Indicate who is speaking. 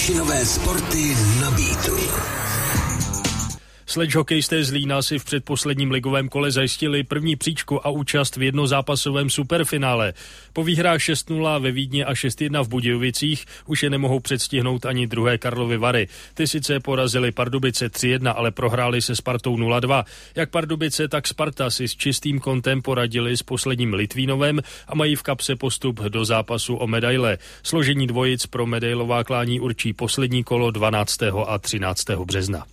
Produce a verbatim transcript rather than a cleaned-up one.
Speaker 1: Vysočinové sporty na Beatu.
Speaker 2: Sledge-hokejisté z Lína si v předposledním ligovém kole zajistili první příčku a účast v jednozápasovém superfinále. Po výhrách šest nula ve Vídni a šest jedna v Budějovicích už je nemohou předstihnout ani druhé Karlovy Vary. Ty sice porazili Pardubice tři jedna, ale prohráli se Spartou nula dva. Jak Pardubice, tak Sparta si s čistým kontem poradili s posledním Litvínovem a mají v kapse postup do zápasu o medaile. Složení dvojic pro medailová klání určí poslední kolo dvanáctého a třináctého března.